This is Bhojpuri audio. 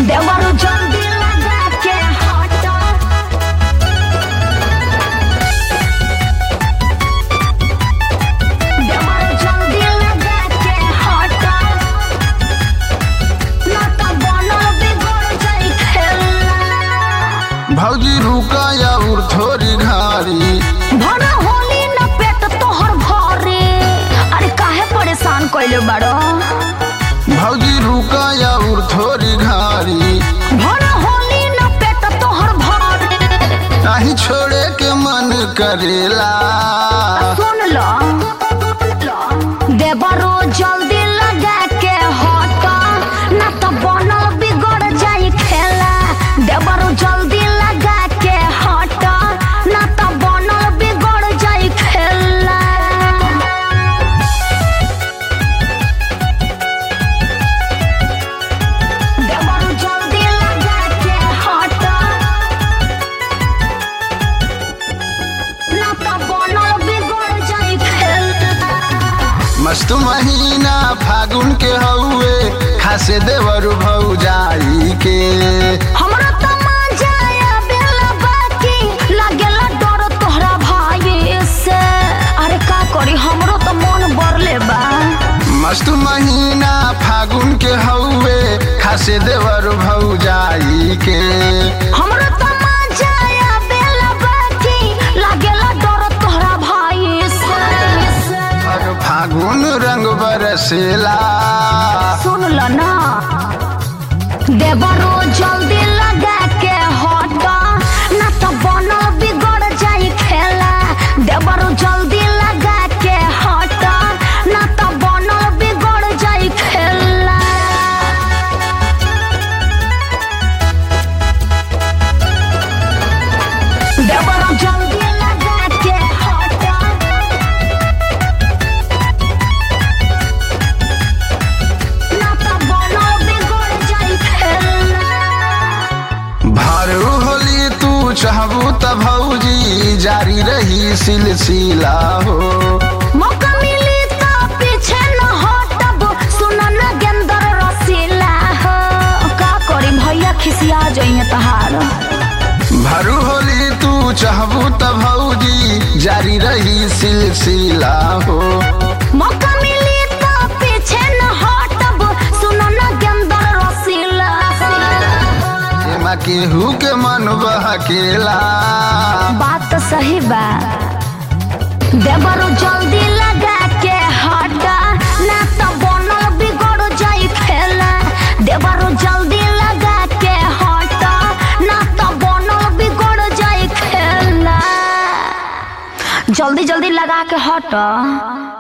देवरू जल्दी लगा के हटा। देवरू जल्दी लगा के हटा, ना तो बनल बिगड़ जाई खेला। भौजी रुका या उर थोड़ी घारी, भरा होली न पेट तोहर भरे। अरे काहे परेशान कइले बाड़ो? भौजी रुका या उर थोड़ी घारी, भरा होली न पेट तोहर भरे। नहीं छोड़े के मन करेला। सुन लो देवरो जल्दी लगा के हटा, ना तो बनल बिगड़ जाई खेला। देवरो जल्दी लगा के हटा, ना तो बनल बिगड़ जाई खेला। देवरू जल्दी लगा के हटा, ना तो बनल बिगड़ जाई खेला। मस्त महीना फागुन के हउए, खासे देवरू भौजाई के। हमरा त मजा आवेला बाकी लागेला डर तोहरा भाई से। अरे का करी हमरो त मन बरले बा। मस्त महीना फागुन के हउए, खासे देवरू भौजाई के। हमरा त मजा आवेला बाकी लागेला डर तोहरा भाई से। और फागुन रंग बरसेला। सुन ल ना देवरो जल्दी लगा के हटा, ना तो बनल बिगड़ जाई खेला। देवरो जल्दी लगा के हटा, ना तो बनल बिगड़ जाई खेला। देवरो जल्दी लगा के हटा, ना तो बनल बिगड़ जाई खेला। भारू होली तू चाहबू त भौजी, जारी रही सिलसिला हो। मौका मिली तो पीछे न हटब, सुन न गेंदर रसीला हो। का करी भैया खिसिया जाइए तहार। भारू होली तू चाहबू त भौजी, जारी रही सिलसिला हो। मौका मिली तो पीछे न हटब, सुन न गेंदर रसीला हो। एमा केहू के मन बहकेला। बात तो सही बा। देवरो जल्दी लगा के हटा, ना तो बनल बिगड़ जाई खेला। देवरो जल्दी लगा के हटा, ना तो बनल बिगड़ जाई खेला। जल्दी जल्दी लगा के हटा।